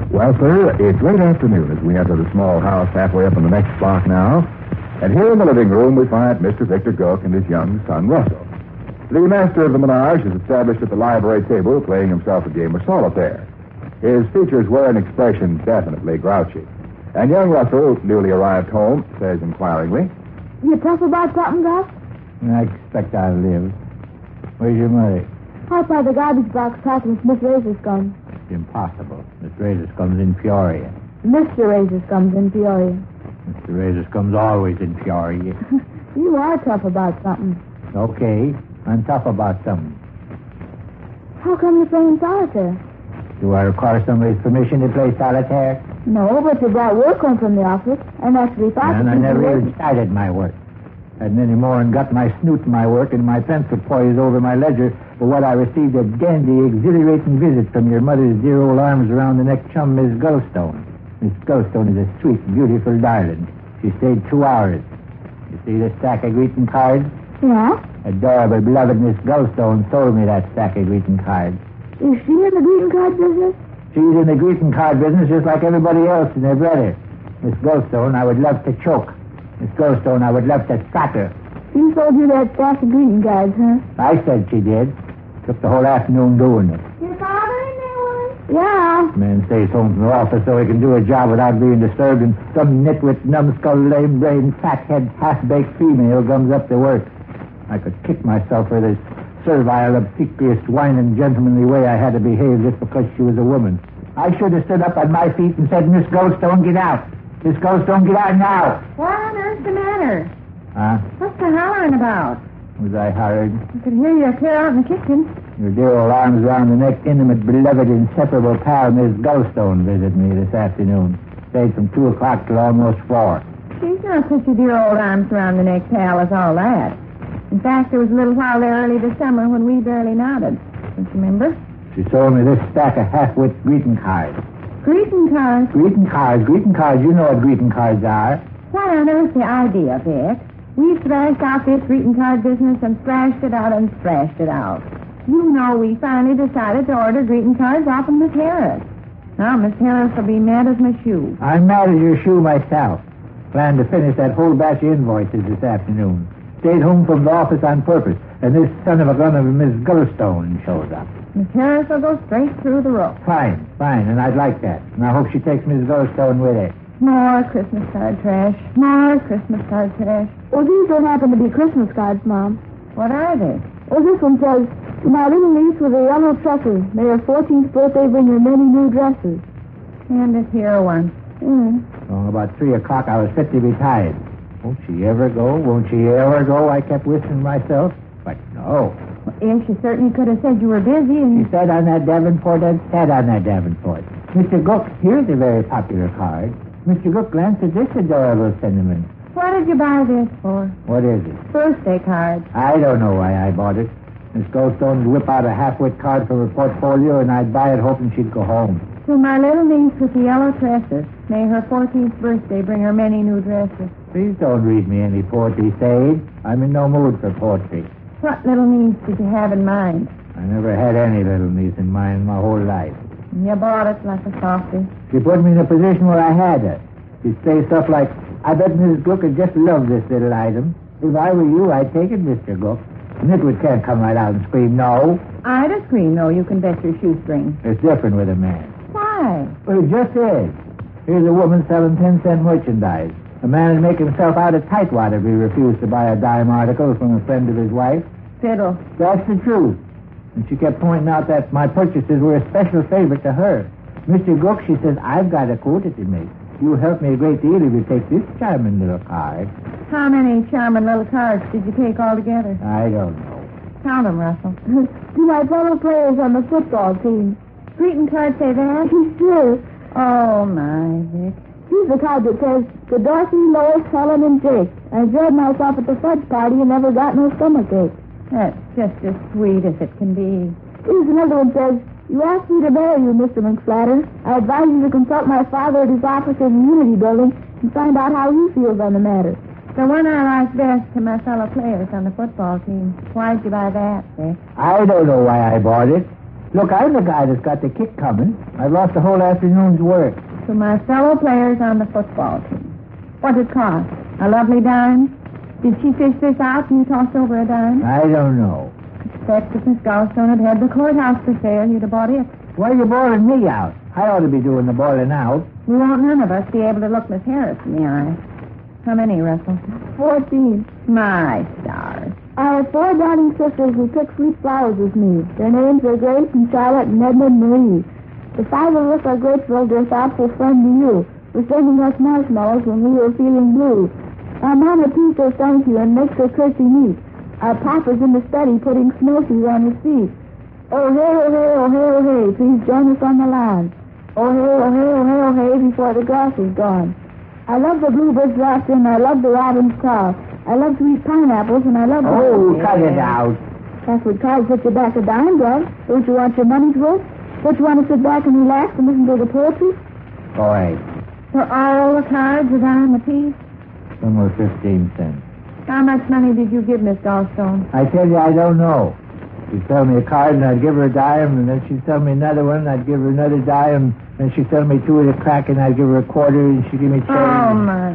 Well, sir, it's late afternoon as we enter the small house halfway up in the next block now. And here in the living room, we find Mr. Victor Gook and his young son, Russell. The master of the menage is established at the library table, playing himself a game of solitaire. His features wear an expression definitely grouchy. And young Russell, newly arrived home, says inquiringly, You tough about something, Gus? I expect I'll live. Where's your mother? Outside the garbage box talking with Miss Razor-Scum. It's impossible. Miss Razor-Scum's in Peoria. Mr. Razor-Scum's in Peoria. Mr. Razor-Scum's always in Peoria. You are tough about something. Okay, I'm tough about something. How come you're playing solitaire? Do I require somebody's permission to play solitaire? No, but you brought work home from the office, and actually thought... And I never even started my work. Hadn't any more and got my snoot in my work and my pencil poised over my ledger for what I received a dandy, exhilarating visit from your mother's dear old arms around the neck chum, Miss Gullstone. Miss Gullstone is a sweet, beautiful darling. She stayed 2 hours. You see the stack of greeting cards? Yeah? Adorable, beloved Miss Gullstone sold me that stack of greeting cards. Is she in the greeting card business? She's in the greeting card business just like everybody else and their brother. Miss Gullstone, I would love to choke. Miss Gullstone, I would love to sack her. She sold you that stack of greeting cards, huh? I said she did. Took the whole afternoon doing it. Your father in there, Willie? Yeah. Man stays home from the office so he can do a job without being disturbed, and some nitwit, numbskull, lame-brained, fat-head, half-baked female comes up to work. I could kick myself for this servile, obsequious, whining, gentlemanly way I had to behave just because she was a woman. I should have stood up on my feet and said, Miss Gullstone, get out. Miss Gullstone, get out now. What on earth's the matter? Huh? What's the hollering about? Was I hired? I could hear you clear out in the kitchen. Your dear old arms around the neck, intimate, beloved, inseparable pal, Miss Gullstone, visited me this afternoon. Stayed from 2 o'clock till almost 4. She's not such a dear old arms around the neck pal as all that. In fact, there was a little while there early this summer when we barely nodded. Don't you remember? She sold me this stack of half-wit greeting cards. Greeting cards? Greeting cards. You know what greeting cards are. What on earth's the idea, Vic? We thrashed out this greeting card business and thrashed it out and thrashed it out. You know we finally decided to order greeting cards off of Miss Harris. Now Miss Harris will be mad as my shoe. I'm mad as your shoe myself. Planned to finish that whole batch of invoices this afternoon. Stayed home from the office on purpose, and this son of a gun of a Miss Gullstone shows up. Miss Harris will go straight through the roof. Fine, and I'd like that. And I hope she takes Miss Gullstone with her. More Christmas card trash. More Christmas card trash. Well, these don't happen to be Christmas cards, Mom. What are they? Well, this one says, to my little niece with her yellow tresses, may her 14th birthday bring her many new dresses. Hand it here one. Oh, about 3 o'clock, I was fit to be tied. Won't she ever go? Won't she ever go? I kept whistling myself. But no. Well, yes, she certainly could have said you were busy and... She sat on that Davenport and sat on that Davenport. Mr. Gook, here's a very popular card. Mr. Gook, glance at this adorable sentiment. What did you buy this for? What is it? Birthday card. I don't know why I bought it. Miss Gullstone would whip out a half-wit card from her portfolio, and I'd buy it hoping she'd go home. To my little niece with the yellow tresses, may her 14th birthday bring her many new dresses. Please don't read me any poetry, Sade. I'm in no mood for poetry. What little niece did you have in mind? I never had any little niece in mind my whole life. You bought it like a softy. She put me in a position where I had her. She'd say stuff like, I bet Mrs. Gook would just love this little item. If I were you, I'd take it, Mr. Gook. Nitwit can't come right out and scream no. I'd have screamed no, you can bet your shoestring. It's different with a man. Why? Well, it just is. Here's a woman selling 10-cent merchandise. A man would make himself out of tightwad if he refused to buy a dime article from a friend of his wife. Fiddle. That's the truth. And she kept pointing out that my purchases were a special favorite to her. Mr. Gook, she says, I've got a quota to make. You'll help me a great deal if you take this charming little card. How many charming little cards did you take altogether? I don't know. Count them, Russell. To my fellow players on the football team. Greeting card say that? Sure. Oh, my, Vic. Here's the card that says, to Dorothy, Lois, Helen, and Jake. I enjoyed myself at the fudge party and never got no stomachache. That's just as sweet as it can be. Here's another one that says, you asked me to marry you, Mr. McFlatter. I advise you to consult my father at his office in the Unity Building and find out how he feels on the matter. The one I like best to my fellow players on the football team. Why'd you buy that, Vic? I don't know why I bought it. Look, I'm the guy that's got the kick coming. I've lost the whole afternoon's work. To my fellow players on the football team. What did it cost? A lovely dime? Did she fish this out and you tossed over a dime? I don't know. Except if Miss Gallstone had the courthouse for sale, you'd have bought it. Why are you bawling me out? I ought to be doing the bawling out. We won't none of us be able to look Miss Harris in the eye. How many, Russell? 14. My stars. I have 4 darling sisters who pick sweet flowers with me. Their names are Grace and Charlotte and Edna and Marie. The 5 of us are grateful to a thoughtful friend to you for sending us marshmallows when we were feeling blue. Our Mama P says thank you and makes her curtsy neat. Our Papa's in the study putting snowshoes on his feet. Oh, hey, oh, hey, oh, hey, oh, hey, please join us on the lawn. Oh, hey, oh, hey, oh, hey, oh, hey, before the grass is gone. I love the bluebird's laughter and I love the robin's call. I love to eat pineapples and I love the... Oh, cut it out. That's what cards put you back a dime, Doug. Don't you want your money's worth? Don't you want to sit back and relax and listen to the poetry? Boy, For all the cards a dime apiece? almost 15 cents. How much money did you give Miss Gallstone? I tell you, I don't know. She'd sell me a card, and I'd give her a dime, and then she'd sell me another one, and I'd give her another dime, and she'd sell me 2 at a crack, and I'd give her a quarter, and she'd give me change. Oh, my.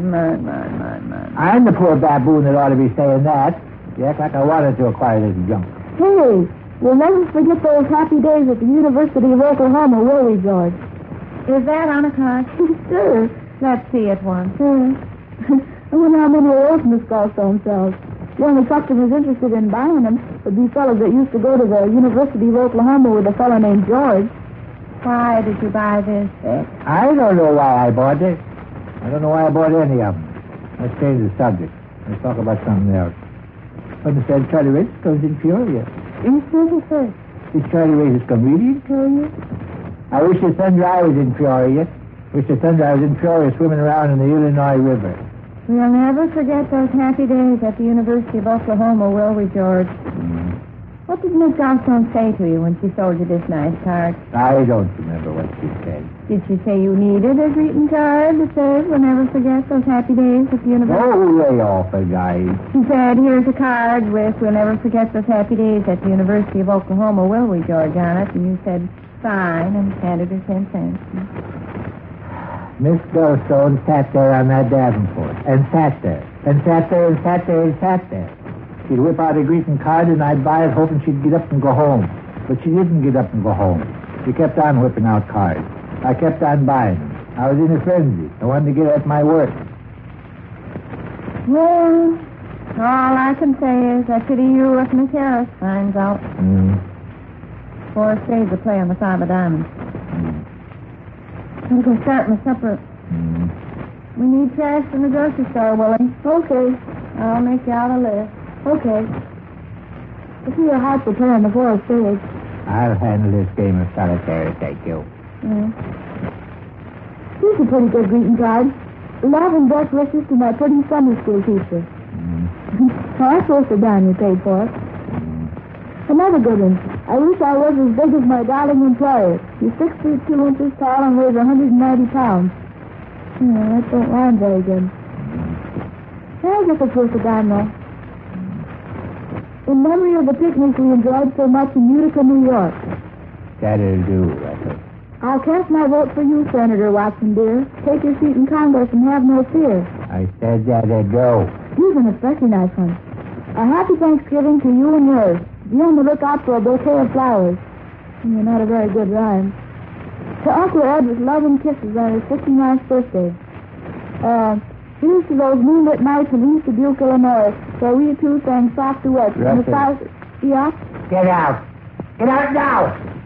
I'm the poor baboon that ought to be saying that. You act like I wanted to acquire this junk. Hey, we'll never forget those happy days at the University of Oklahoma, will we, George? Is that on a card? Sure. Let's see it once. I wonder how many of those Miss Gallstone sells. The only customers interested in buying them would be fellows that used to go to the University of Oklahoma with a fellow named George. Why did you buy this, Vic? I don't know why I bought it. I don't know why I bought any of them. Let's change the subject. Let's talk about something else. Understand Charlie Rich comes in Peoria. You sir? Is Charlie Rich come really in Peoria? I wish the Sundry was in Peoria. Wish the Sundry was in Peoria swimming around in the Illinois River. We'll never forget those happy days at the University of Oklahoma, will we, George? What did Miss Gallstone say to you when she sold you this nice card? I don't remember what she said. Did she say you needed a greeting card that says we'll never forget those happy days at the University? Oh, lay off it, guys. She said, here's a card with we'll never forget those happy days at the University of Oklahoma, will we, George, on it? And you said, fine, and handed her 10 cents. Miss Gallstone sat there on that Davenport, and sat there, and sat there, and sat there, and sat there. She'd whip out a greeting card, and I'd buy it, hoping she'd get up and go home. But she didn't get up and go home. She kept on whipping out cards. I kept on buying them. I was in a frenzy. I wanted to get at my work. Well, all I can say is I pity you if Miss Harris finds out. 4 spades of play on the 5 of diamonds. I'm going to start my supper. We need trash in the grocery store, Willie. Okay. I'll make you out a list. Okay. I see your heart's a play on the 4 of spades. I'll handle this game of solitaire, thank you. Here's a pretty good greeting card. Love and best wishes to my pretty Sunday school teacher. Now, that's worth the dime you paid for it. Another good one. I wish I was as big as my darling employer. He's 6 feet 2 inches tall and weighs 190 pounds. That don't rhyme very good. I guess it's worth a dime, though. In memory of the picnic we enjoyed so much in Utica, New York. That'll do, Russell. I'll cast my vote for you, Senator Watson, dear. Take your seat in Congress and have no fear. I said that'll go. Here's an especially nice one. A happy Thanksgiving to you and yours. Be on the lookout for a bouquet of flowers. Not a very good rhyme. To Uncle Ed with love and kisses on his 59th birthday. Here's to those moonlit nights in East Dubuque, Illinois, where we two sang soft duets. Russell. Yeah? Get out. Get out now.